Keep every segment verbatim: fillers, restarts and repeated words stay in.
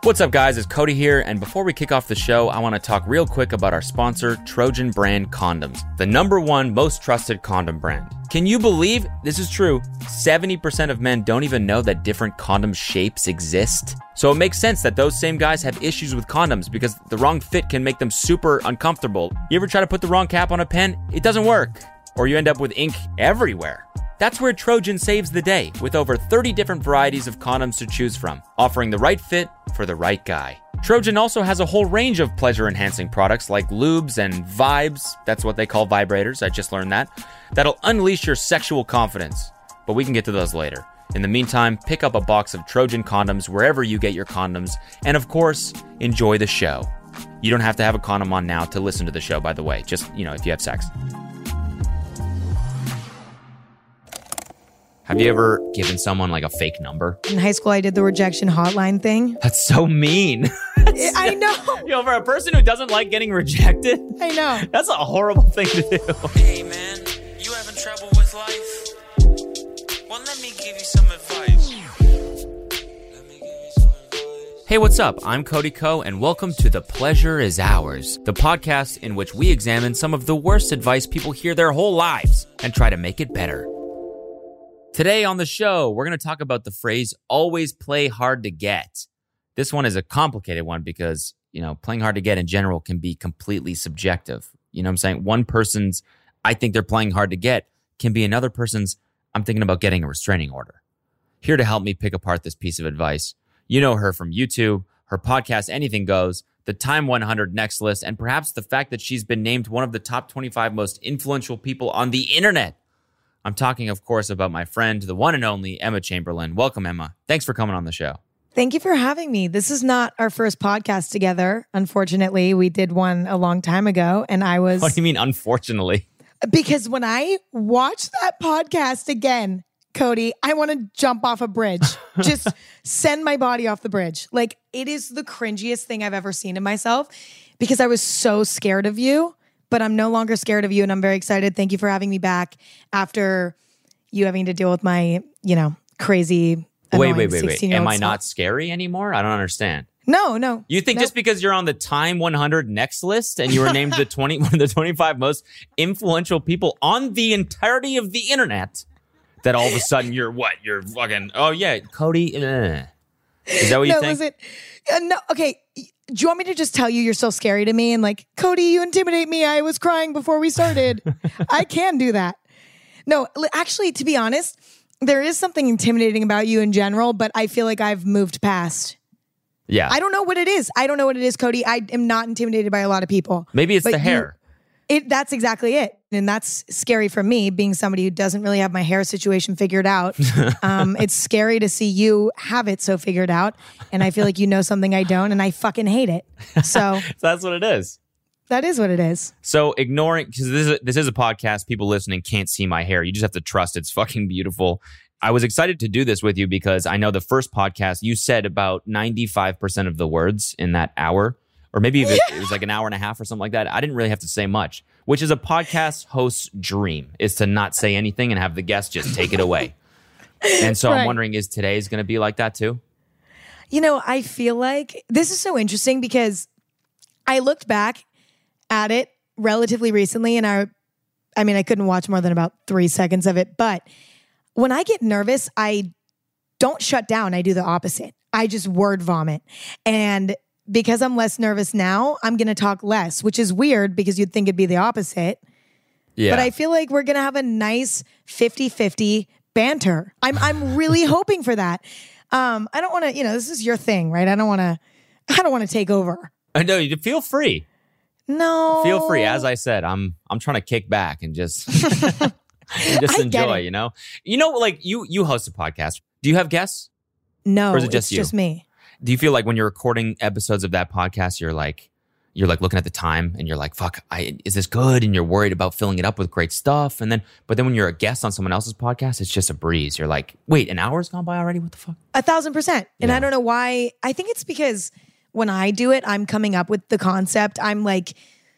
What's up, guys? It's Cody here, and before we kick off the show, I want to talk real quick about our sponsor, Trojan Brand Condoms, the number one most trusted condom brand. Can you believe this is true? seventy percent of men don't even know that different condom shapes exist. So it makes sense that those same guys have issues with condoms because the wrong fit can make them super uncomfortable. You ever try to put the wrong cap on a pen? It doesn't work. Or you end up with ink everywhere. That's where Trojan saves the day, with over thirty different varieties of condoms to choose from, offering the right fit for the right guy. Trojan also has a whole range of pleasure-enhancing products like lubes and vibes, that's what they call vibrators, I just learned that, that'll unleash your sexual confidence. But we can get to those later. In the meantime, pick up a box of Trojan condoms wherever you get your condoms, and of course, enjoy the show. You don't have to have a condom on now to listen to the show, by the way, just, you know, if you have sex. Have you ever given someone like a fake number? In high school, I did the rejection hotline thing. That's so mean. I know. You know, for a person who doesn't like getting rejected, I know. That's a horrible thing to do. Hey, man, you having trouble with life? Well, let me give you some advice. Let me give you some advice. Hey, what's up? I'm Cody Ko, and welcome to The Pleasure Is Ours, the podcast in which we examine some of the worst advice people hear their whole lives and try to make it better. Today on the show, we're going to talk about the phrase, always play hard to get. This one is a complicated one because, you know, playing hard to get in general can be completely subjective. You know what I'm saying? One person's, I think they're playing hard to get, can be another person's, I'm thinking about getting a restraining order. Here to help me pick apart this piece of advice, you know her from YouTube, her podcast, Anything Goes, the Time one hundred Next List, and perhaps the fact that she's been named one of the top twenty-five most influential people on the internet. I'm talking, of course, about my friend, the one and only Emma Chamberlain. Welcome, Emma. Thanks for coming on the show. Thank you for having me. This is not our first podcast together. Unfortunately, we did one a long time ago, and I was... What do you mean, unfortunately? Because when I watched that podcast again, Cody, I want to jump off a bridge. Just send my body off the bridge. Like, it is the cringiest thing I've ever seen in myself because I was so scared of you. But I'm no longer scared of you, and I'm very excited. Thank you for having me back after you having to deal with my, you know, crazy, wait, wait, wait, wait. Am I self. not scary anymore? I don't understand. No, no. You think no. just because you're on the Time one hundred Next List and you were named the twenty one of the twenty-five most influential people on the entirety of the internet, that all of a sudden you're what? You're fucking, oh yeah, Cody. Uh. Is that what you no, think? Was it? Uh, no, okay. Do you want me to just tell you you're so scary to me and like, Cody, you intimidate me. I was crying before we started. I can do that. No, actually, to be honest, there is something intimidating about you in general, but I feel like I've moved past. Yeah. I don't know what it is. I don't know what it is, Cody. I am not intimidated by a lot of people. Maybe it's the hair. You, it that's exactly it. And that's scary for me, being somebody who doesn't really have my hair situation figured out. Um, it's scary to see you have it so figured out. And I feel like you know something I don't, and I fucking hate it. So, so that's what it is. That is what it is. So ignoring, because this is, this is a podcast, people listening can't see my hair. You just have to trust it's fucking beautiful. I was excited to do this with you because I know the first podcast, you said about ninety-five percent of the words in that hour. Or maybe if it, it was like an hour and a half or something like that. I didn't really have to say much, which is a podcast host's dream, is to not say anything and have the guest just take it away. And so right. I'm wondering, is today's going to be like that too? You know, I feel like this is so interesting because I looked back at it relatively recently and I, I mean, I couldn't watch more than about three seconds of it. But when I get nervous, I don't shut down. I do the opposite. I just word vomit. And because I'm less nervous now, I'm going to talk less, which is weird because you'd think it'd be the opposite. Yeah. But I feel like we're going to have a nice fifty-fifty banter. I'm I'm really hoping for that. Um, I don't want to, you know, this is your thing, right? I don't want to, I don't want to take over. I know, you feel free. No. Feel free. As I said, I'm I'm trying to kick back and just, and just enjoy, you know? You know, like you you host a podcast. Do you have guests? No, or is it just it's you? just me. Do you feel like when you're recording episodes of that podcast, you're like, you're like looking at the time and you're like, fuck, I, is this good? And you're worried about filling it up with great stuff. And then, but then when you're a guest on someone else's podcast, it's just a breeze. You're like, wait, an hour's gone by already? What the fuck? A thousand percent. And yeah. I don't know why. I think it's because when I do it, I'm coming up with the concept. I'm like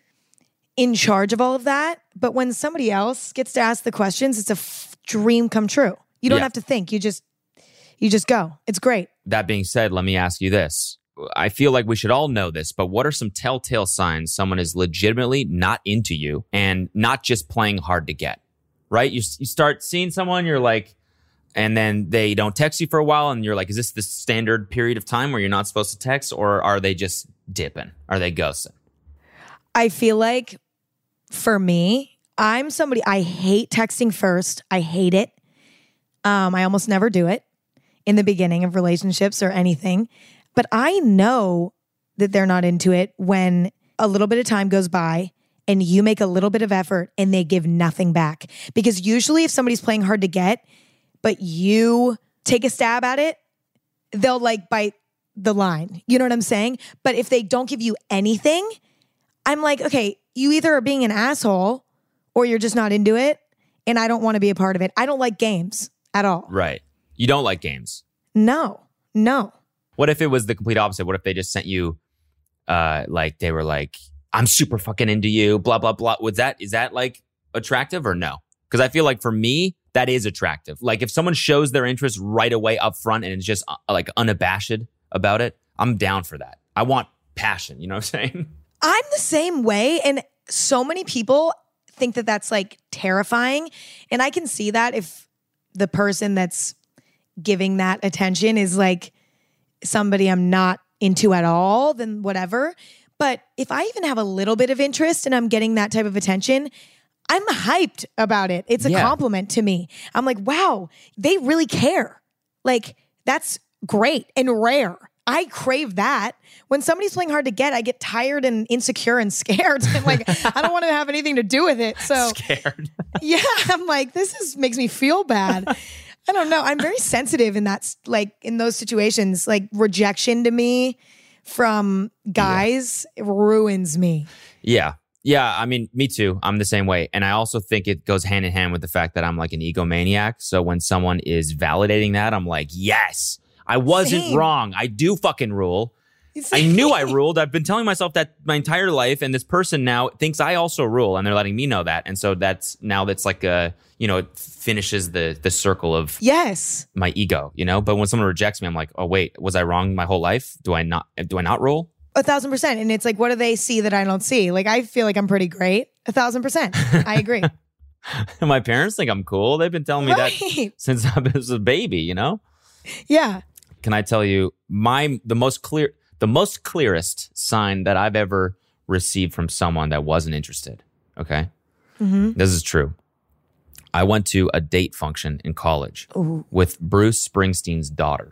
in charge of all of that. But when somebody else gets to ask the questions, it's a f- dream come true. You don't yeah. have to think. You just, you just go. It's great. That being said, let me ask you this. I feel like we should all know this, but what are some telltale signs someone is legitimately not into you and not just playing hard to get, right? You, you start seeing someone, you're like, and then they don't text you for a while and you're like, is this the standard period of time where you're not supposed to text, or are they just dipping? Are they ghosting? I feel like for me, I'm somebody, I hate texting first. I hate it. Um, I almost never do it in the beginning of relationships or anything. But I know that they're not into it when a little bit of time goes by and you make a little bit of effort and they give nothing back. Because usually if somebody's playing hard to get, but you take a stab at it, they'll like bite the line. You know what I'm saying? But if they don't give you anything, I'm like, okay, you either are being an asshole or you're just not into it. And I don't want to be a part of it. I don't like games at all. Right. You don't like games. No, no. What if it was the complete opposite? What if they just sent you, uh, like they were like, I'm super fucking into you, blah, blah, blah. Was that, is that like attractive or no? Because I feel like for me, that is attractive. Like if someone shows their interest right away up front and it's just uh, like unabashed about it, I'm down for that. I want passion. You know what I'm saying? I'm the same way. And so many people think that that's like terrifying. And I can see that if the person that's giving that attention is like somebody I'm not into at all, then whatever. But if I even have a little bit of interest and I'm getting that type of attention, I'm hyped about it. It's a Yeah. compliment to me. I'm like, wow, they really care. Like, that's great and rare. I crave that. When somebody's playing hard to get, I get tired and insecure and scared. I'm like, I don't want to have anything to do with it. So Scared. yeah, I'm like, this is makes me feel bad. I don't know. I'm very sensitive in that, s- like in those situations. Like rejection to me from guys ruins me. Yeah. Yeah. I mean, me too. I'm the same way. And I also think it goes hand in hand with the fact that I'm like an egomaniac. So when someone is validating that, I'm like, yes, I wasn't Same. wrong. I do fucking rule. I knew I ruled. I've been telling myself that my entire life, and this person now thinks I also rule, and they're letting me know that. And so that's now that's like a, you know, it finishes the the circle of Yes. my ego, you know? But when someone rejects me, I'm like, oh wait, was I wrong my whole life? Do I not do I not rule? A thousand percent. And it's like, what do they see that I don't see? Like, I feel like I'm pretty great. A thousand percent. I agree. My parents think I'm cool. They've been telling me that Right. since I was a baby, you know? Yeah. Can I tell you my the most clear the most clearest sign that I've ever received from someone that wasn't interested? Okay. Mm-hmm. This is true. I went to a date function in college Ooh. with Bruce Springsteen's daughter.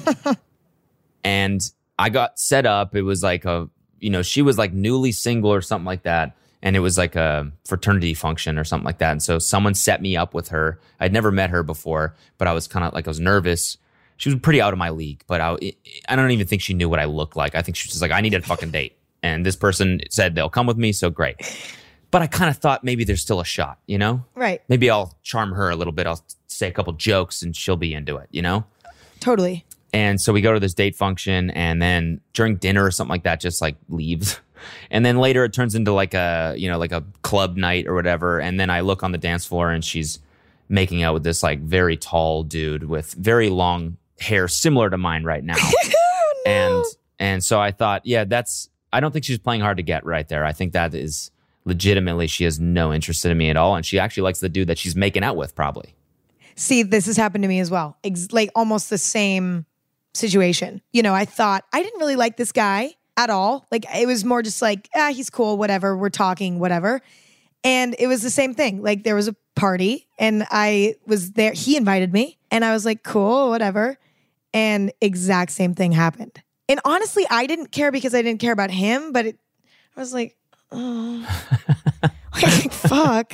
And I got set up. It was like a, you know, she was like newly single or something like that. And it was like a fraternity function or something like that. And so someone set me up with her. I'd never met her before, but I was kind of like, I was nervous. She was pretty out of my league, but I, I don't even think she knew what I looked like. I think she was just like, I need a fucking date. And this person said they'll come with me. So great. But I kind of thought maybe there's still a shot, you know? Right. Maybe I'll charm her a little bit. I'll say a couple jokes and she'll be into it, you know? Totally. And so we go to this date function, and then during dinner or something like that, just like leaves. And then later it turns into like a, you know, like a club night or whatever. And then I look on the dance floor and she's making out with this like very tall dude with very long hair, similar to mine right now. Oh, no. And, and so I thought, yeah, that's, I don't think she's playing hard to get right there. I think that is legitimately, she has no interest in me at all. And she actually likes the dude that she's making out with probably. See, this has happened to me as well. Ex- like almost the same situation. You know, I thought I didn't really like this guy at all. Like it was more just like, ah, he's cool, whatever. We're talking, whatever. And it was the same thing. Like there was a party and I was there. He invited me and I was like, cool, whatever. And exact same thing happened. And honestly, I didn't care because I didn't care about him, but it, I was like, oh, like, fuck.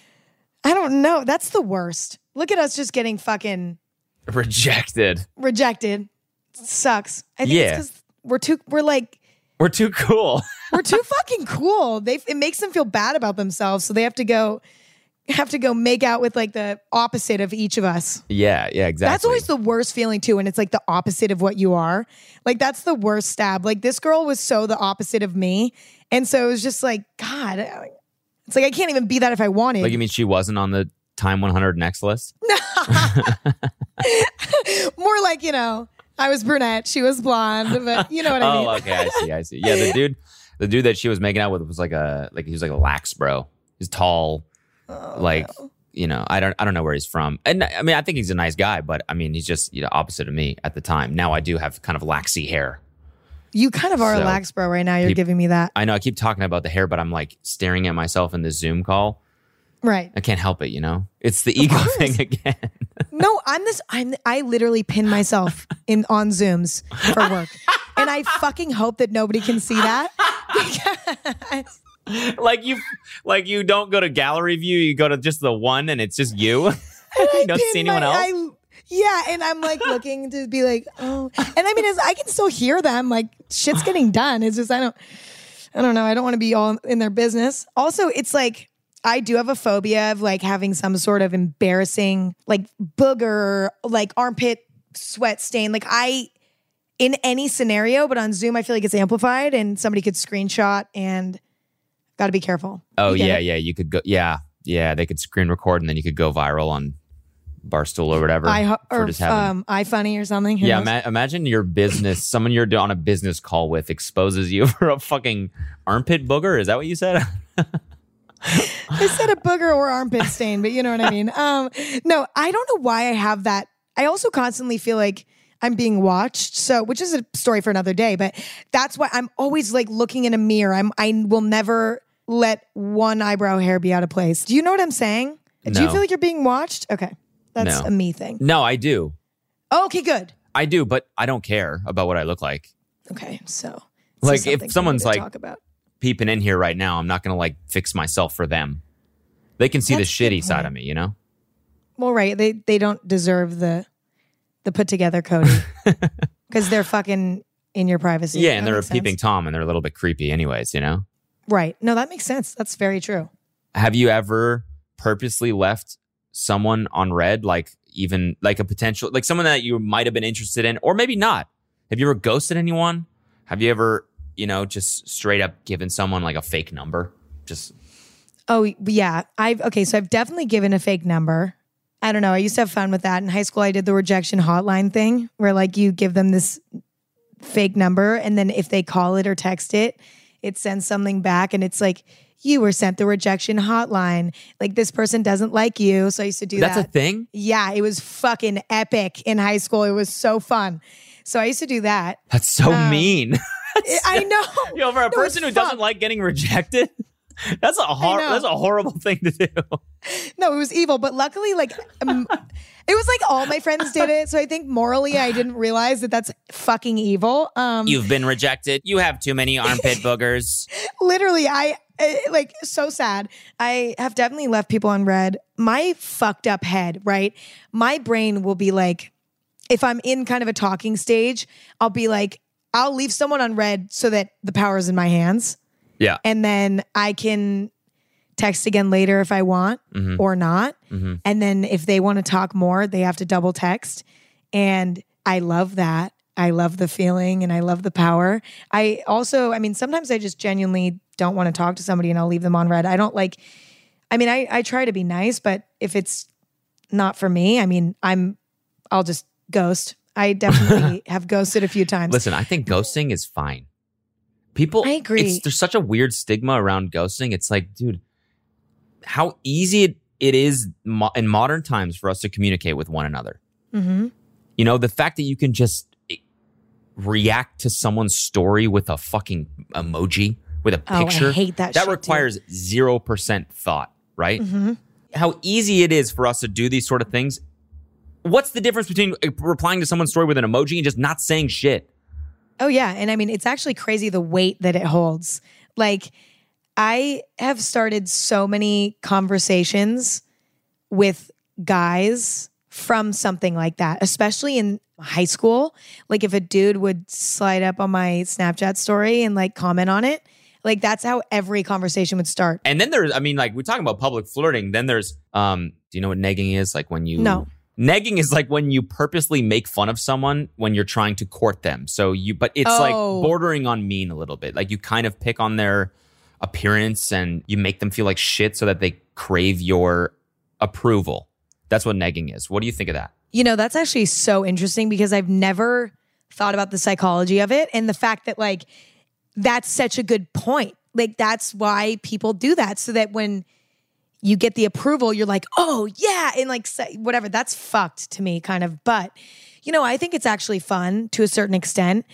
I don't know. That's the worst. Look at us just getting fucking Rejected. rejected. Sucks. I think Yeah. it's because we're too, we're like, We're too cool. we're too fucking cool. They, it makes them feel bad about themselves. So they have to go, have to go make out with like the opposite of each of us. Yeah, yeah, exactly. That's always the worst feeling too. And it's like the opposite of what you are. Like that's the worst stab. Like this girl was so the opposite of me. And so it was just like, God, it's like, I can't even be that if I wanted. Like, you mean she wasn't on the Time one hundred next list? More like, you know, I was brunette. She was blonde, but you know what I mean. Oh, okay. I see. I see. Yeah, the dude, the dude that she was making out with was like a like he was like a lax bro. He's tall, Oh, like no. you know. I don't I don't know where he's from. And I mean, I think he's a nice guy, but I mean, he's just you know opposite of me at the time. Now I do have kind of laxy hair. You kind of are So, a lax bro right now. You're peop- giving me that. I know I keep talking about the hair, but I'm like staring at myself in this Zoom call. Right. I can't help it, you know. It's the ego thing again. No, I'm this. I'm. I literally pin myself in on Zooms for work, and I fucking hope that nobody can see that. Because like you, like you don't go to gallery view. You go to just the one, and it's just you. You don't pin see anyone my- else. I- yeah, and I'm like looking to be like, oh, and I mean, it's, I can still hear them. Like shit's getting done. It's just I don't. I don't know. I don't want to be all in their business. Also, it's like. I do have a phobia of like having some sort of embarrassing like booger, like armpit sweat stain. Like I, in any scenario, but on Zoom, I feel like it's amplified and somebody could screenshot and got to be careful. Oh You get yeah, it? yeah. You could go. Yeah, yeah. They could screen record and then you could go viral on Barstool or whatever. I ho- for or just having- um, iFunny or something. Who yeah, knows? ima- imagine your business, someone you're on a business call with exposes you for a fucking armpit booger. Is that what you said? I said a booger or armpit stain, but you know what I mean. Um, no, I don't know why I have that. I also constantly feel like I'm being watched. So, which is a story for another day, but that's why I'm always like looking in a mirror. I'm, I will never let one eyebrow hair be out of place. Do you know what I'm saying? Do you No. feel like you're being watched? Okay. That's No. a me thing. No, I do. Oh, okay, good. I do, but I don't care about what I look like. Okay. So, this Like, is if something for me someone's to like- talk about. Peeping in here right now, I'm not gonna like fix myself for them. They can see That's a the good shitty side point. of me, you know. Well, right. They, they don't deserve the, the put together Cody because they're fucking in your privacy. Yeah, and That they're a makes sense. peeping Tom, and they're a little bit creepy, anyways. You know. Right. No, that makes sense. That's very true. Have you ever purposely left someone on red, like even like a potential, like someone that you might have been interested in, or maybe not? Have you ever ghosted anyone? Have you ever, you know, just straight up given someone like a fake number? Just Oh, yeah. I've, okay. So I've definitely given a fake number. I don't know. I used to have fun with that. In high school, I did the rejection hotline thing where like you give them this fake number and then if they call it or text it, it sends something back and it's like, you were sent the rejection hotline. Like this person doesn't like you. So I used to do that's that. a thing. Yeah, it was fucking epic in high school. It was so fun. So I used to do that. That's so Um, mean. I know. Yo, for a No, person it's who doesn't fucked. like getting rejected, that's a hor- know. that's a horrible thing to do. No, it was evil, but luckily, like, um, it was like all my friends did it. So I think morally, I didn't realize that that's fucking evil. Um, You've been rejected. You have too many armpit boogers. literally, I, I like so sad. I have definitely left people on red. My fucked up head, right? My brain will be like, if I'm in kind of a talking stage, I'll be like, I'll leave someone on red so that the power is in my hands. Yeah. And then I can text again later if I want Mhm. or not. Mhm. And then if they want to talk more, they have to double text. And I love that. I love the feeling and I love the power. I also, I mean, sometimes I just genuinely don't want to talk to somebody and I'll leave them on red. I don't like, I mean, I, I try to be nice, but if it's not for me, I mean, I'm, I'll just ghost. I definitely have ghosted a few times. Listen, I think ghosting is fine. People, I agree. It's, there's such a weird stigma around ghosting. It's like, dude, how easy it, it is mo- in modern times for us to communicate with one another. Mm-hmm. You know, the fact that you can just eh, react to someone's story with a fucking emoji, with a Oh, I picture. hate that That shit, requires zero percent thought, right? Mm-hmm. How easy it is for us to do these sort of things. What's the difference between eh, replying to someone's story with an emoji and just not saying shit? Oh, yeah. And I mean, it's actually crazy the weight that it holds. Like, I have started so many conversations with guys from something like that, especially in high school. Like, if a dude would slide up on my Snapchat story and like comment on it, like, that's how every conversation would start. And then there's, I mean, like we're talking about public flirting. Then there's, um, do you know what negging is? Like when you, No. Negging is like when you purposely make fun of someone when you're trying to court them. So you, but it's like Oh. bordering on mean a little bit. Like you kind of pick on their appearance and you make them feel like shit so that they crave your approval. That's what negging is. What do you think of that? You know, that's actually so interesting because I've never thought about the psychology of it and the fact that like that's such a good point. Like that's why people do that, so that when you get the approval, you're like, oh yeah, and like say, whatever. That's fucked to me, kind of. But you know, I think it's actually fun to a certain extent.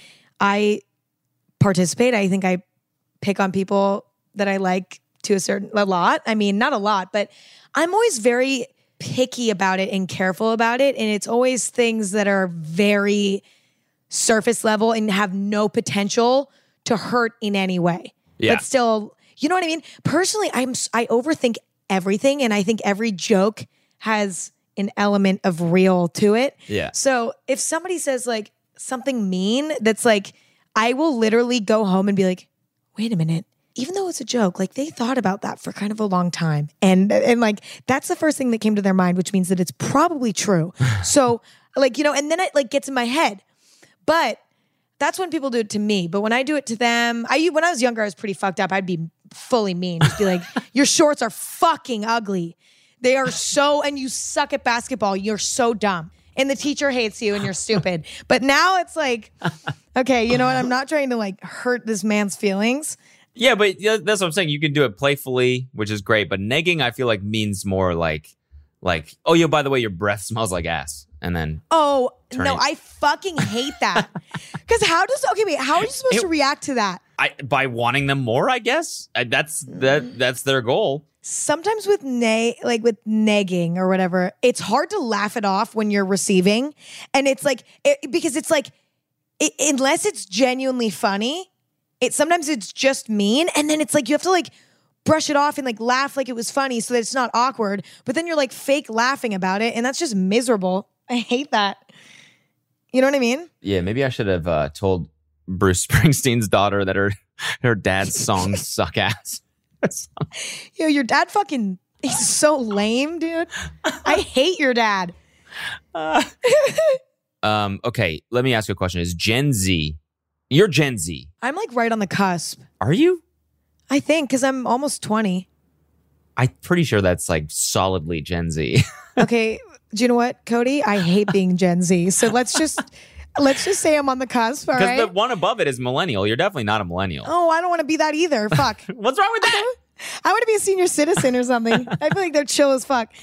I participate. I think I pick on people that I like to a certain a lot. I mean, not a lot, but I'm always very picky about it and careful about it, and it's always things that are very surface level and have no potential to hurt in any way. Yeah. But still, you know what I mean? Personally, I'm I overthink everything, and I think every joke has an element of real to it. Yeah. So if somebody says like something mean, that's like, I will literally go home and be like, wait a minute. Even though it's a joke, like they thought about that for kind of a long time. And and like that's the first thing that came to their mind, which means that it's probably true. So like, you know, and then it like gets in my head. But that's when people do it to me. But when I do it to them, I when I was younger, I was pretty fucked up. I'd be fully mean. Just be like, your shorts are fucking ugly. They are so, and you suck at basketball. You're so dumb. And the teacher hates you and you're stupid. But now it's like, okay, you know what? I'm not trying to like hurt this man's feelings. Yeah, but yeah, that's what I'm saying. You can do it playfully, which is great. But negging, I feel like means more like, like, oh, yeah, by the way, your breath smells like ass. And then, oh, turn no, it- I fucking hate that. Because how does, okay, wait, how are you supposed It- to react to that? I by wanting them more, I guess. I, that's that. That's their goal. Sometimes with ne- like with negging or whatever, it's hard to laugh it off when you're receiving. And it's like, it, because it's like, it, unless it's genuinely funny, it sometimes it's just mean. And then it's like, you have to like brush it off and like laugh like it was funny so that it's not awkward. But then you're like fake laughing about it. And that's just miserable. I hate that. You know what I mean? Yeah, maybe I should have uh, told Bruce Springsteen's daughter that her her dad's songs suck ass. Yo, your dad fucking, he's so lame, dude. I hate your dad. Uh, um. Okay, let me ask you a question. Is Gen Z? You're Gen Z. I'm like right on the cusp. Are you? I think, because I'm almost twenty. I'm pretty sure that's like solidly Gen Z. Okay, do you know what, Cody? I hate being Gen Z. So let's just let's just say I'm on the cusp, all Because right? the one above it is millennial. You're definitely not a millennial. Oh, I don't want to be that either. Fuck. What's wrong with that? I want to be a senior citizen or something. I feel like they're chill as fuck.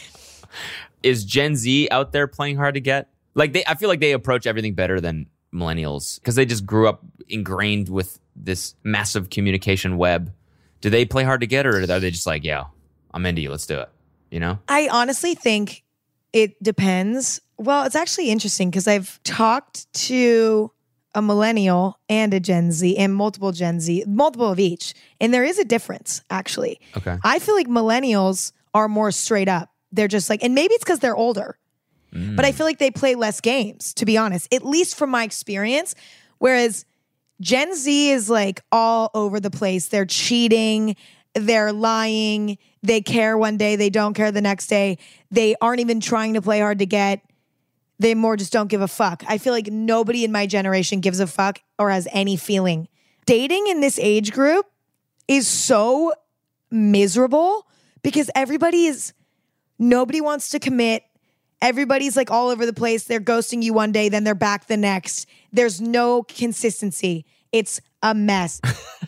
Is Gen Z out there playing hard to get? Like they, I feel like they approach everything better than millennials because they just grew up ingrained with this massive communication web. Do they play hard to get, or are they just like, yeah, I'm into you, let's do it? You know? I honestly think it depends. Well, it's actually interesting because I've talked to a millennial and a Gen Z and multiple Gen Z, multiple of each. And there is a difference, actually. Okay. I feel like millennials are more straight up. They're just like, and maybe it's because they're older, Mm. but I feel like they play less games, to be honest, at least from my experience. Whereas Gen Z is like all over the place. They're cheating. They're lying. They care one day. They don't care the next day. They aren't even trying to play hard to get. They more just don't give a fuck. I feel like nobody in my generation gives a fuck or has any feeling. Dating in this age group is so miserable because everybody is, nobody wants to commit. Everybody's like all over the place. They're ghosting you one day, then they're back the next. There's no consistency. It's a mess.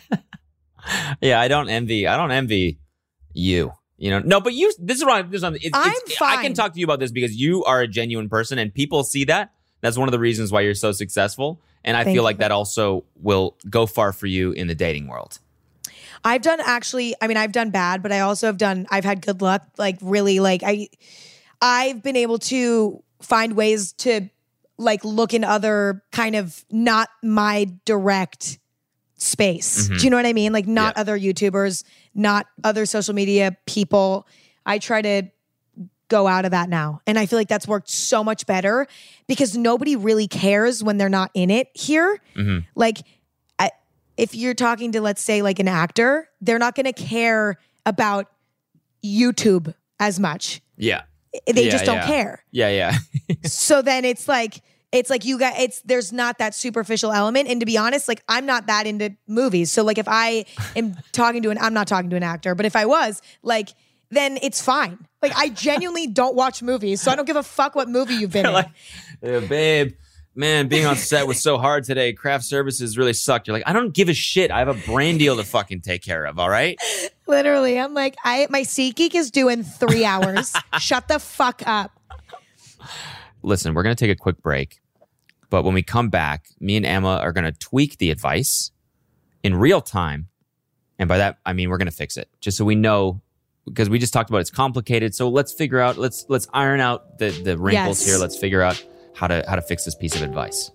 Yeah, I don't envy. I don't envy you. You know, no, but you. This is wrong. This is wrong. It's, I'm it's, I can fine. talk to you about this because you are a genuine person, and people see that. That's one of the reasons why you're so successful. And I Thank feel you. like that also will go far for you in the dating world. I've done actually, I mean, I've done bad, but I also have done, I've had good luck. Like really, like I, I've been able to find ways to like look in other kind of not my direct space. Mhm. Do you know what I mean? Like not Yeah. other YouTubers, not other social media people. I try to go out of that now. And I feel like that's worked so much better because nobody really cares when they're not in it here. Mhm. Like I, if you're talking to, let's say like an actor, they're not going to care about YouTube as much. Yeah. They Yeah, just don't yeah. care. Yeah, yeah. So then it's like, it's like you got, it's, there's not that superficial element. And to be honest, like I'm not that into movies. So like if I am talking to an, I'm not talking to an actor, but if I was like, then it's fine. Like I genuinely don't watch movies. So I don't give a fuck what movie you've been in. Like, "Yeah, babe, man, being on set was so hard today. Craft services really sucked. You're like, I don't give a shit. I have a brand deal to fucking take care of, all right? Literally, I'm like, I my SeatGeek is due in three hours. Shut the fuck up. Listen, we're going to take a quick break. But when we come back, me and Emma are going to tweak the advice in real time. And by that, I mean, we're going to fix it. Just so we know, because we just talked about it's complicated. So let's figure out, let's let's iron out the, the wrinkles Yes. here. Let's figure out how to how to fix this piece of advice.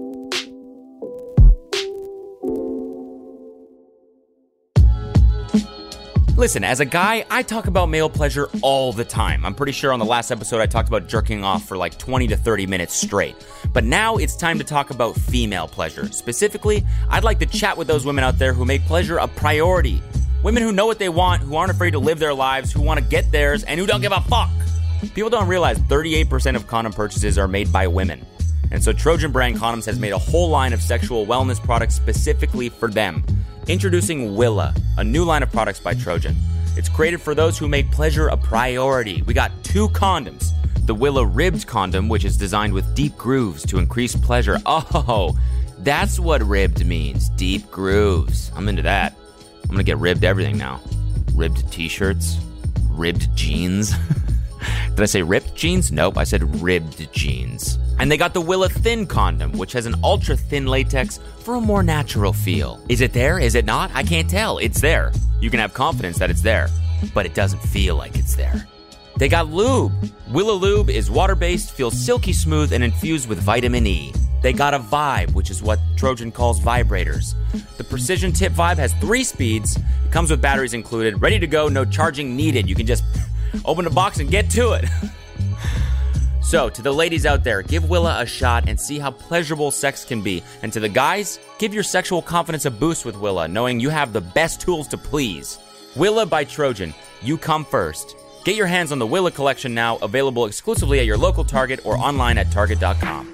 Listen, as a guy, I talk about male pleasure all the time. I'm pretty sure on the last episode I talked about jerking off for like twenty to thirty minutes straight. But now it's time to talk about female pleasure. Specifically, I'd like to chat with those women out there who make pleasure a priority. Women who know what they want, who aren't afraid to live their lives, who want to get theirs, and who don't give a fuck. People don't realize thirty-eight percent of condom purchases are made by women. And so Trojan Brand Condoms has made a whole line of sexual wellness products specifically for them. Introducing Willa, a new line of products by Trojan. It's created for those who make pleasure a priority. We got two condoms. The Willa Ribbed Condom, which is designed with deep grooves to increase pleasure. Oh, that's what ribbed means, deep grooves. I'm into that. I'm gonna get ribbed everything now. Ribbed t-shirts, ribbed jeans. Did I say ripped jeans? Nope, I said ribbed jeans. And they got the Willa Thin Condom, which has an ultra-thin latex for a more natural feel. Is it there? Is it not? I can't tell. It's there. You can have confidence that it's there, but it doesn't feel like it's there. They got lube. Willa Lube is water-based, feels silky smooth, and infused with vitamin E. They got a Vibe, which is what Trojan calls vibrators. The Precision Tip Vibe has three speeds. It comes with batteries included. Ready to go, no charging needed. You can just open the box and get to it. So, to the ladies out there, give Willa a shot and see how pleasurable sex can be. And to the guys, give your sexual confidence a boost with Willa, knowing you have the best tools to please. Willa by Trojan. You come first. Get your hands on the Willa collection now, available exclusively at your local Target or online at target dot com.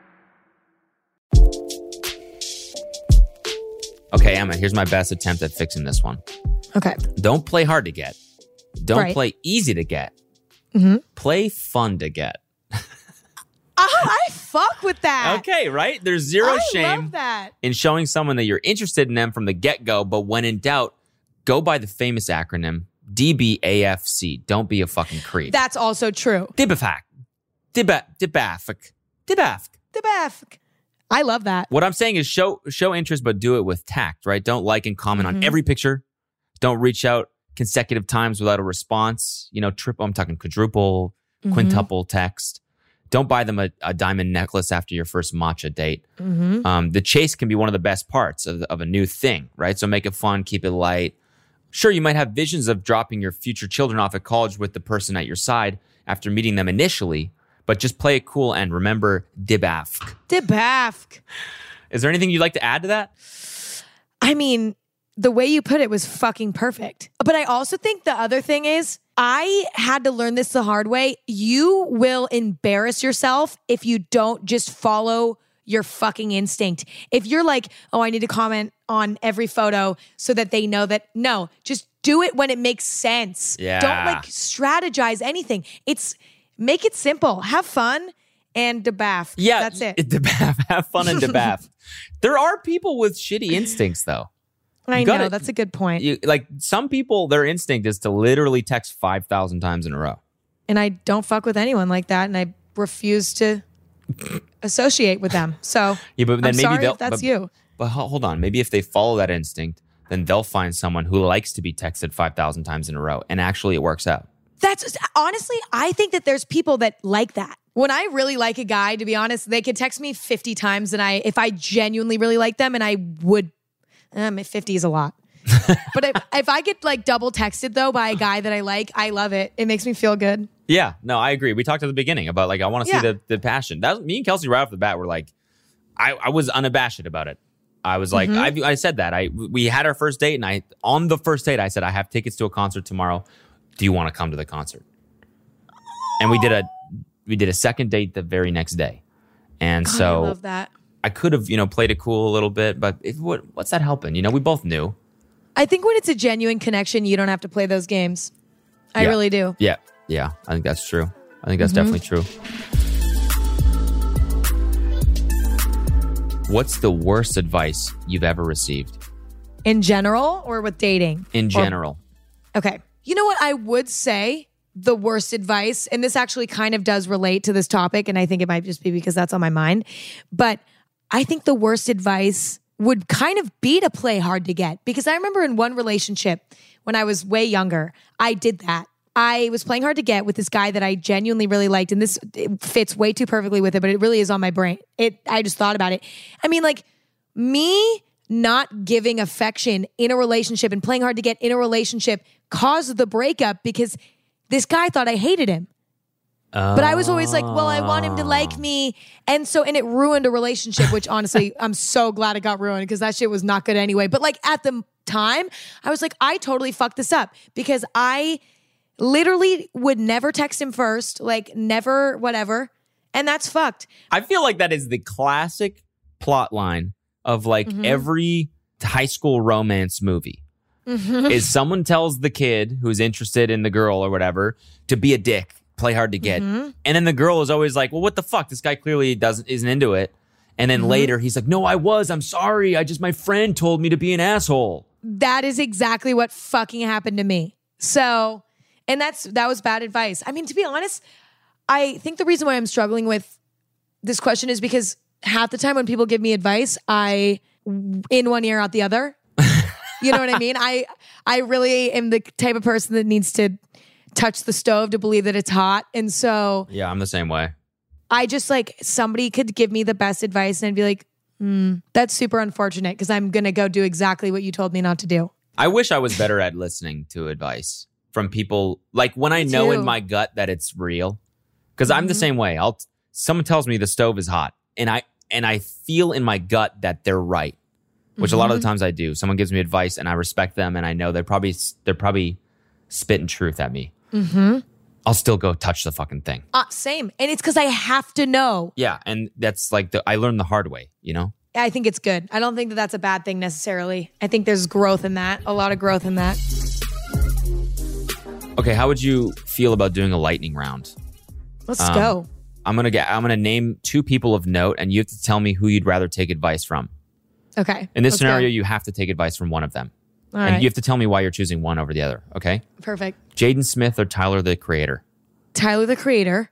Okay, Emma, here's my best attempt at fixing this one. Okay. Don't play hard to get. Don't Right. play easy to get. Mm-hmm. Play fun to get. Oh, I fuck with that. Okay, right? There's zero I shame love that. in showing someone that you're interested in them from the get-go, but when in doubt, go by the famous acronym D B A F C. Don't be a fucking creep. That's also true. Dibafak. Diba, dibafak. Dibafk. The bath. I love that. What I'm saying is show show interest, but do it with tact, right? Don't like and comment Mm-hmm. on every picture. Don't reach out consecutive times without a response. You know, triple, I'm talking quadruple, Mm-hmm. quintuple text. Don't buy them a, a diamond necklace after your first matcha date. Mm-hmm. Um, the chase can be one of the best parts of, of a new thing, right? So make it fun, keep it light. Sure, you might have visions of dropping your future children off at college with the person at your side after meeting them initially, but just play it cool and remember dibafk. The bath. Is there anything you'd like to add to that? I mean, the way you put it was fucking perfect. But I also think the other thing is, I had to learn this the hard way. You will embarrass yourself if you don't just follow your fucking instinct. If you're like, oh, I need to comment on every photo so that they know that, no, just do it when it makes sense. Yeah. Don't like strategize anything. It's make it simple. Have fun and debaff. Yeah, That's it. Debaf. Have fun and debaf. There are people with shitty instincts, though. I you know. gotta- That's a good point. You, like some people, their instinct is to literally text five thousand times in a row. And I don't fuck with anyone like that, and I refuse to associate with them. So Yeah, but then I'm maybe sorry they'll. if that's but, you. But ho- hold on, maybe if they follow that instinct, then they'll find someone who likes to be texted five thousand times in a row, and actually it works out. That's honestly, I think that there's people that like that. When I really like a guy, to be honest, they could text me fifty times, and I, if I genuinely really like them, and I would, um, fifty is a lot. But if, if I get like double texted though by a guy that I like, I love it. It makes me feel good. Yeah, no, I agree. We talked at the beginning about like I want to Yeah. see the the passion. That was, me and Kelsey right off the bat were like, I, I was unabashed about it. I was like, Mm-hmm. I, I said that. I we had our first date, and I on the first date I said I have tickets to a concert tomorrow. Do you want to come to the concert? And we did a we did a second date the very next day, and God, so I love that. I could have you know played it cool a little bit, but it, what what's that helping? You know, we both knew. I think when it's a genuine connection, you don't have to play those games. I Yeah. really do. Yeah, yeah, I think that's true. I think that's Mm-hmm. definitely true. What's the worst advice you've ever received? In general or with dating? In Or- general. Okay. You know what I would say? The worst advice, and this actually kind of does relate to this topic, and I think it might just be because that's on my mind. But I think the worst advice would kind of be to play hard to get. Because I remember in one relationship when I was way younger, I did that. I was playing hard to get with this guy that I genuinely really liked, and this it fits way too perfectly with it, but it really is on my brain. It. I just thought about it. I mean, like, me not giving affection in a relationship and playing hard to get in a relationship caused the breakup because this guy thought I hated him. Oh. But I was always like, well, I want him to like me. And so, and it ruined a relationship, which honestly, I'm so glad it got ruined because that shit was not good anyway. But like at the time, I was like, I totally fucked this up because I literally would never text him first, like never, whatever. And that's fucked. I feel like that is the classic plot line of like Mm-hmm. every high school romance movie. Mm-hmm. Is someone tells the kid who's interested in the girl or whatever to be a dick, play hard to get. Mm-hmm. And then the girl is always like, well, what the fuck? This guy clearly doesn't isn't into it. And then Mm-hmm. later he's like, no, I was. I'm sorry. I just, my friend told me to be an asshole. That is exactly what fucking happened to me. So, and that's that was bad advice. I mean, to be honest, I think the reason why I'm struggling with this question is because half the time when people give me advice, I in one ear out the other. You know what I mean? I I really am the type of person that needs to touch the stove to believe that it's hot. And so Yeah, I'm the same way. I just like somebody could give me the best advice and I'd be like, hmm, that's super unfortunate because I'm going to go do exactly what you told me not to do. I wish I was better at listening to advice from people. Like when I Me know too. in my gut that it's real, because I'm the same way. I'll someone tells me the stove is hot, and I and I feel in my gut that they're right, which a lot of the times I do. Someone gives me advice, and I respect them, and I know they're probably they're probably spitting truth at me. Mm-hmm. I'll still go touch the fucking thing. Uh, same. And it's because I have to know. Yeah, and that's like the I learned the hard way. You know. I think it's good. I don't think that that's a bad thing necessarily. I think there's growth in that, a lot of growth in that. Okay, how would you feel about doing a lightning round? Let's Um, go. I'm gonna get. I'm gonna name two people of note, and you have to tell me who you'd rather take advice from. Okay. In this let's scenario, go. you have to take advice from one of them, All and right. you have to tell me why you're choosing one over the other. Okay? Perfect. Jaden Smith or Tyler the Creator? Tyler the Creator,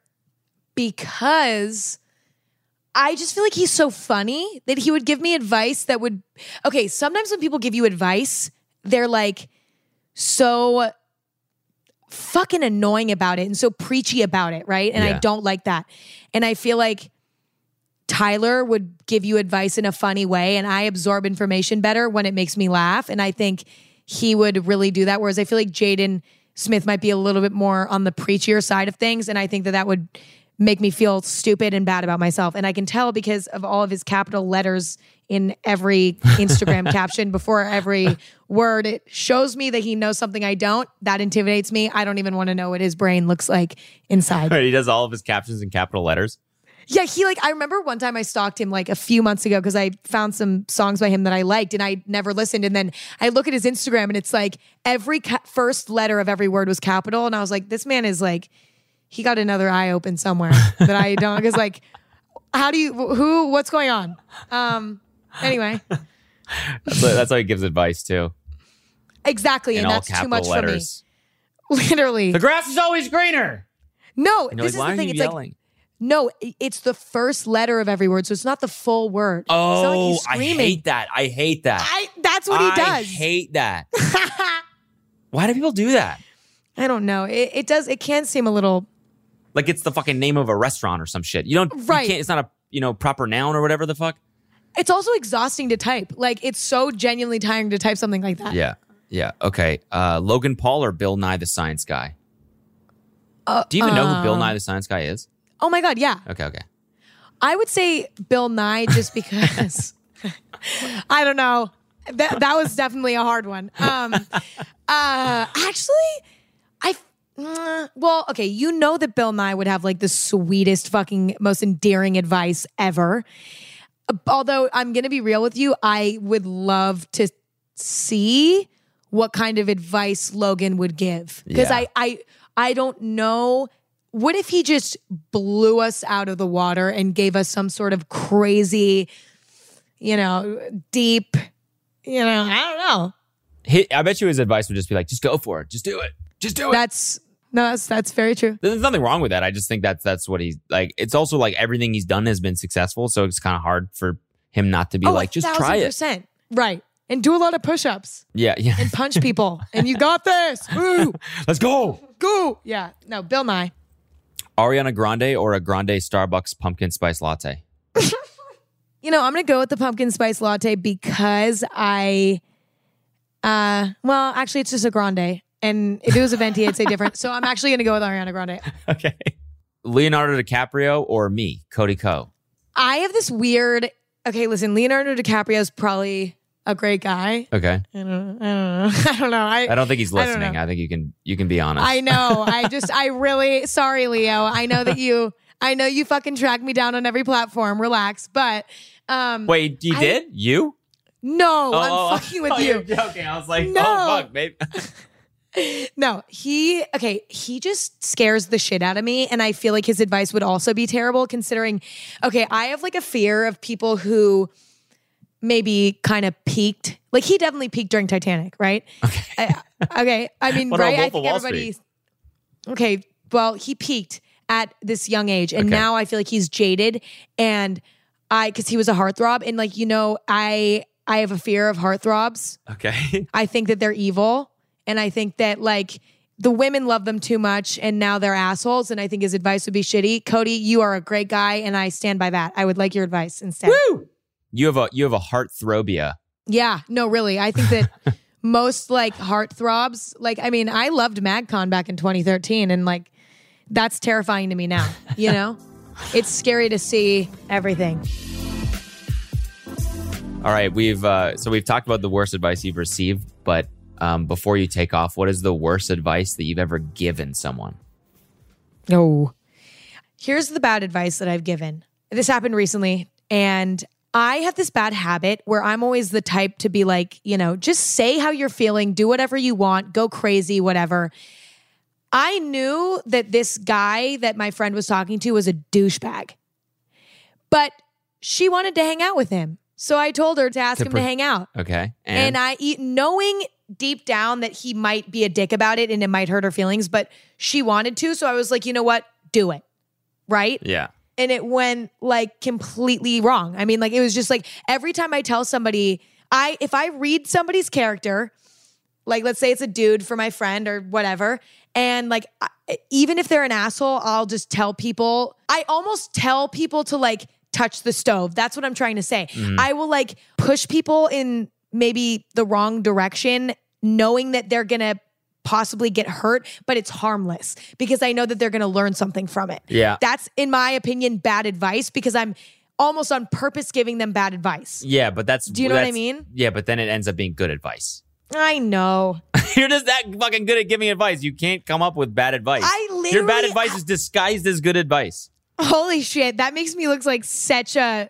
because I just feel like he's so funny that he would give me advice that would. Okay, sometimes when people give you advice, they're like so fucking annoying about it and so preachy about it, right? And I Yeah. don't like that. And I feel like Tyler would give you advice in a funny way, and I absorb information better when it makes me laugh. And I think he would really do that. Whereas I feel like Jaden Smith might be a little bit more on the preachier side of things. And I think that that would make me feel stupid and bad about myself. And I can tell because of all of his capital letters in every Instagram caption before every word. It shows me that he knows something I don't. That intimidates me. I don't even want to know what his brain looks like inside. He does all of his captions in capital letters. Yeah, he like, I remember one time I stalked him like a few months ago because I found some songs by him that I liked and I never listened. And then I look at his Instagram and it's like every ca- first letter of every word was capital. And I was like, this man is like, he got another eye open somewhere that I don't, because like, how do you, who, what's going on? Um, anyway, That's, that's how he gives advice too. exactly. In and all that's too capital much letters. for me. Literally. The grass is always greener. No, And you're this like, why is are the thing. you It's like, yelling? no, i- it's the first letter of every word. So it's not the full word. It's not like Oh, he's I screaming. hate that. I hate that. I, that's what he I does. hate that. Why do people do that? I don't know. It, it does. It can seem a little. Like it's the fucking name of a restaurant or some shit. You don't. Right. You can't, it's not a you know proper noun or whatever the fuck. It's also exhausting to type. Like it's so genuinely tiring to type something like that. Yeah. Yeah. Okay. Uh, Logan Paul or Bill Nye the Science Guy? Uh, Do you even know who Bill um, Nye the Science Guy is? Oh my god. Yeah. Okay. Okay. I would say Bill Nye just because. I don't know. That that was definitely a hard one. Um, uh, actually, I. mm, Well, okay, you know that Bill Nye would have like the sweetest, fucking, most endearing advice ever. Although I'm gonna be real with you, I would love to see what kind of advice Logan would give because Yeah. I, I, I don't know. What if he just blew us out of the water and gave us some sort of crazy, you know, deep, you know, I don't know. He, I bet you his advice would just be like, just go for it. Just do it. Just do it. That's, no, that's, that's very true. There's nothing wrong with that. I just think that's that's what he's like. It's also like everything he's done has been successful. So it's kind of hard for him not to be oh, like, just try it. Percent. Right. And do a lot of push-ups. Yeah. Yeah. And punch people. And you got this. Woo. Let's go. Go. Yeah. No, Bill Nye. Ariana Grande or a Grande Starbucks pumpkin spice latte? You know, I'm going to go with the pumpkin spice latte because I, uh, well, actually, it's just a grande. And if it was a venti, I'd say different. So I'm actually going to go with Ariana Grande. Okay. Leonardo DiCaprio or me, Cody Ko? I have this weird, okay, listen, Leonardo DiCaprio is probably a great guy. Okay. I don't, I don't know. I don't know. I, I don't think he's I listening. I, I think you can you can be honest. I know. I just, I really, sorry, Leo. I know that you, I know you fucking track me down on every platform. Relax. But, um. Wait, you I, did? You? No, oh, I'm oh, fucking with oh, you. You're joking. I was like, No. oh, fuck, babe. No, he, okay, he just scares the shit out of me. And I feel like his advice would also be terrible considering, okay, I have like a fear of people who maybe kind of peaked. Like he definitely peaked during Titanic, right? Okay. I, okay. I mean, What right? about I think Wall everybody, Street? okay, well, he peaked at this young age. And Okay. now I feel like he's jaded. And I, cause he was a heartthrob. And like, you know, I, I have a fear of heartthrobs. Okay. I think that they're evil. And I think that like the women love them too much and now they're assholes. And I think his advice would be shitty. Cody, you are a great guy and I stand by that. I would like your advice instead. Woo! You have a you have a heartthrobia. Yeah, no, really. I think that most like heartthrobs, like, I mean, I loved MagCon back in twenty thirteen and like that's terrifying to me now, you know? It's scary to see everything. All right, we've uh, so we've talked about the worst advice you've received, but um, before you take off, what is the worst advice that you've ever given someone? Oh, here's the bad advice that I've given. This happened recently, and I have this bad habit where I'm always the type to be like, you know, just say how you're feeling, do whatever you want, go crazy, whatever. I knew that this guy that my friend was talking to was a douchebag, but she wanted to hang out with him. So I told her to ask To him per- to hang out. Okay. And, I, knowing deep down that he might be a dick about it and it might hurt her feelings, but she wanted to. So I was like, you know what? Do it. Right? Yeah. And it went like completely wrong. I mean, like it was just like every time I tell somebody, I if I read somebody's character, like let's say it's a dude for my friend or whatever, and like I, even if they're an asshole, I'll just tell people, I almost tell people to like touch the stove. That's what I'm trying to say. Mm-hmm. I will like push people in maybe the wrong direction, knowing that they're gonna possibly get hurt, but it's harmless because I know that they're going to learn something from it. Yeah. That's, in my opinion, bad advice because I'm almost on purpose giving them bad advice. Yeah, but that's... Do you know what I that's- mean? Yeah, but then it ends up being good advice. I know. You're just that fucking good at giving advice. You can't come up with bad advice. I literally... Your bad advice is disguised as good advice. Holy shit. That makes me look like such a...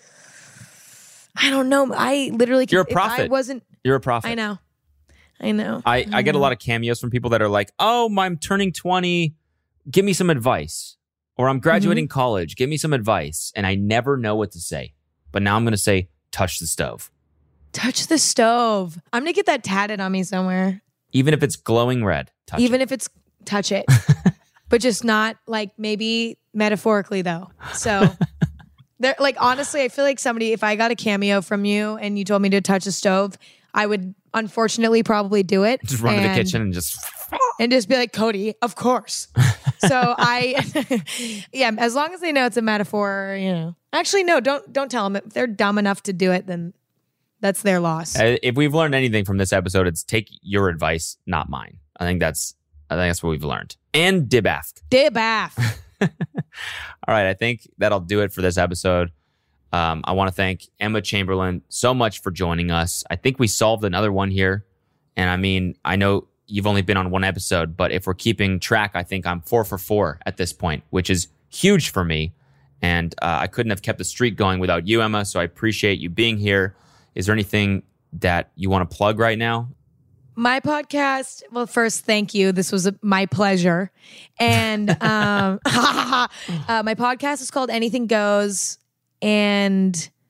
I don't know. I literally... You're a if I prophet. wasn't... You're a prophet. I know. I know. I, I get a lot of cameos from people that are like, oh, I'm turning twenty. Give me some advice. Or I'm graduating Mm-hmm. college. Give me some advice. And I never know what to say. But now I'm going to say, touch the stove. Touch the stove. I'm going to get that tatted on me somewhere. Even if it's glowing red. Touch Even it. if it's touch it. But just not like maybe metaphorically though. So there, like honestly, I feel like somebody, if I got a cameo from you and you told me to touch a stove, I would unfortunately probably do it. Just run to the and- kitchen and just... and just be like, Cody, of course. So I, yeah, as long as they know it's a metaphor, you know. Actually, no, don't don't tell them. If they're dumb enough to do it, then that's their loss. Uh, If we've learned anything from this episode, it's take your advice, not mine. I think that's I think that's what we've learned. And dibaf. Dibaf. All right, I think that'll do it for this episode. Um, I want to thank Emma Chamberlain so much for joining us. I think we solved another one here. And I mean, I know you've only been on one episode, but if we're keeping track, I think I'm four for four at this point, which is huge for me. And uh, I couldn't have kept the streak going without you, Emma. So I appreciate you being here. Is there anything that you want to plug right now? My podcast, well, first, thank you. This was a, my pleasure. And um, uh, my podcast is called Anything Goes. And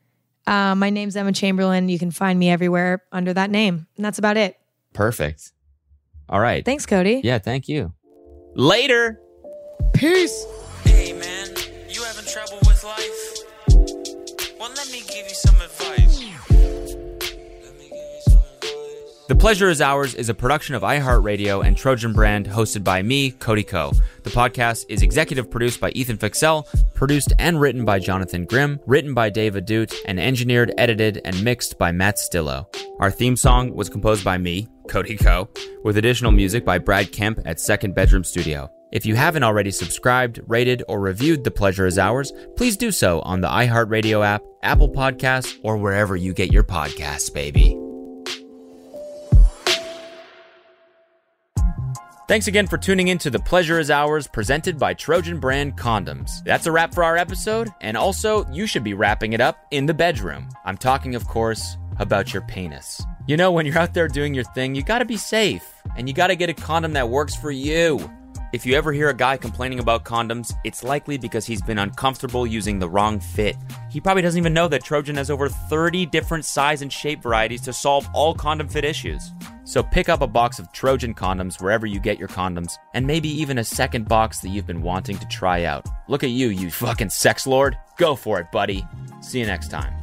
Uh, my name's Emma Chamberlain. You can find me everywhere under that name. And that's about it. Perfect. All right. Thanks, Cody. Yeah, thank you. Later. Peace. Hey man, you having trouble with life? Well, let me give you some advice. Let me give you some advice. The Pleasure Is Ours is a production of iHeartRadio and Trojan Brand, hosted by me, Cody Ko. The podcast is executive produced by Ethan Fixell, produced and written by Jonathan Grimm, written by Dave Adut, and engineered, edited, and mixed by Matt Stillo. Our theme song was composed by me, Cody Ko, with additional music by Brad Kemp at Second Bedroom Studio. If you haven't already subscribed, rated, or reviewed The Pleasure Is Ours, please do so on the iHeartRadio app, Apple Podcasts, or wherever you get your podcasts, baby. Thanks again for tuning in to The Pleasure Is Ours, presented by Trojan Brand Condoms. That's a wrap for our episode, and also, you should be wrapping it up in the bedroom. I'm talking, of course, about your penis. You know, when you're out there doing your thing, you gotta be safe, and you gotta get a condom that works for you. If you ever hear a guy complaining about condoms, it's likely because he's been uncomfortable using the wrong fit. He probably doesn't even know that Trojan has over thirty different size and shape varieties to solve all condom fit issues. So pick up a box of Trojan condoms wherever you get your condoms, and maybe even a second box that you've been wanting to try out. Look at you, you fucking sex lord. Go for it, buddy. See you next time.